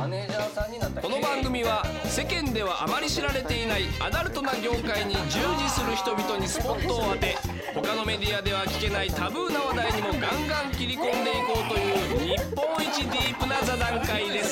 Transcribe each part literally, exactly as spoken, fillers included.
マネージャーさんになったこの番組は世間ではあまり知られていないアダルトな業界に従事する人々にスポットを当て、他のメディアでは聞けないタブーな話題にもガンガン切り込んでいこうという日本一ディープな座談会です。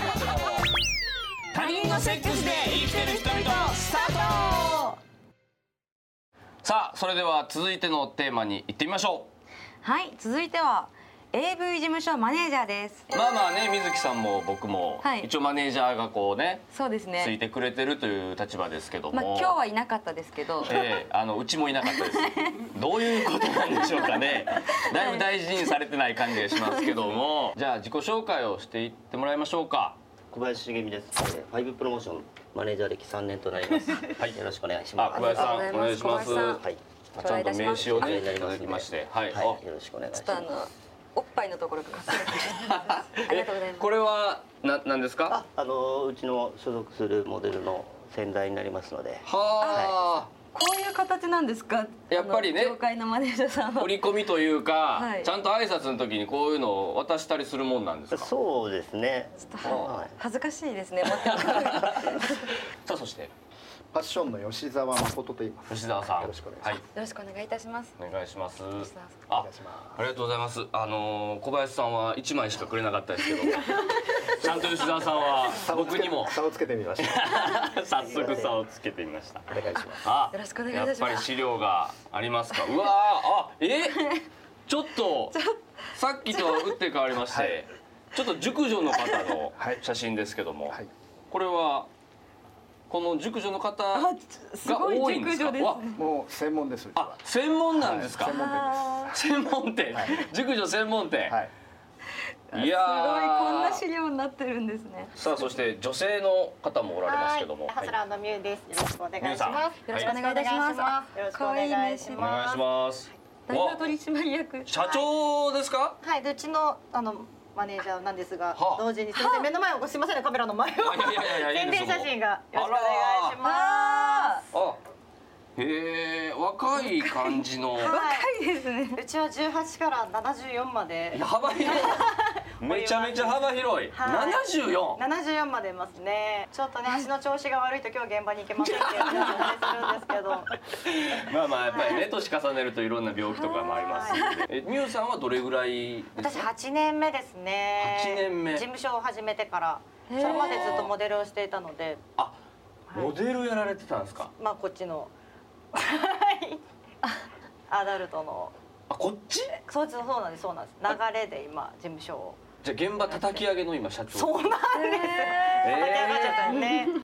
他人のセックスで生きてる人々スタート。さあ、それでは続いてのテーマに行ってみましょう。はい、続いては エーブイ 事務所マネージャーです。 まあまあね、水木さんも僕も、はい、一応マネージャーがこうね、 そうですね、 ついてくれてるという立場ですけども、 まあ、今日はいなかったですけど、 えー、あのうちもいなかったですどういうことなんでしょうかねだいぶ大事にされてない感じがしますけども、はい、じゃあ自己紹介をしていってもらいましょうか。 小林茂美です。ファイブプロモーションマネージャー歴さんねんとなりますはい、よろしくお願いします。 あ、小林さんお願いします。はい、ちゃんと名刺をねいただきまして、はい、よろしくお願いします。 ちょっとあのおっぱいのところがかすれてありがとうございます。 これはななんですか？ あ、あのうちの所属するモデルの先代になりますので。 はあ。 こういう形なんですか？ やっぱりね、 業界のマネージャーさんは振り込みというか、はい、ちゃんと挨拶の時にこういうのを渡したりするもんなんですか？ そうですね。 ちょっと恥ずかしいですね。持ってさあ、そしてファッションの吉澤誠と言います。 吉澤さん、 よろしくお願いします。 よろしくお願いいたします。 お願いします。 あ、 ありがとうございます。あの小林さんはいちまいしかくれなかったですけど、ちゃんと吉澤さんは僕にも差をつけてみました。 早速差をつけてみました。 お願いします。 あ、 よろしくお願いいたします。 やっぱり資料がありますか？うわー、あ、え、ちょっとさっきとは打って変わりまして、はい、ちょっと熟女の方の写真ですけども、はい、これはこの熟女の方が多いんですか？ もう専門です。 あ、専門なんですか？ 専門店です。 専門店、熟女専門店。いやー、すごい、こんな資料になってるんですね。 さあ、そして女性の方もおられますけども、 ハスラーのミュウです。よろしくお願いします。 よろしくお願いいたします。 よろしくお願いします。 お願いします。 代表取締役社長ですか？ はい、うちのあのマネージャーなんですが、同時にすみません、目の前をすみませんね、カメラの前を宣伝写真がよろしくお願いします。 あ、へえ、若い感じの。 若いですね。 うちはじゅうはちからななじゅうよんまで。 幅広い。めちゃめちゃ幅広い。ななじゅうよん。 ななじゅうよんまでいますね。ちょっとね、足の調子が悪いと今日現場に行けませんっていう話をするんですけど。 まあまあ、やっぱりね、年重ねるといろんな病気とかもありますので。え、ミュウさんはどれぐらいですか？ 私はちねんめですね。 はちねんめ。 事務所を始めてから、それまでずっとモデルをしていたので。 あ、モデルやられてたんですか？ まあ、こっちの。アダルトの。 あ、こっち？ そうそうなんです、そうなんです。流れで今事務所を。 じゃあ現場叩き上げの今社長。 そうなんです。叩き上がっちゃったよね。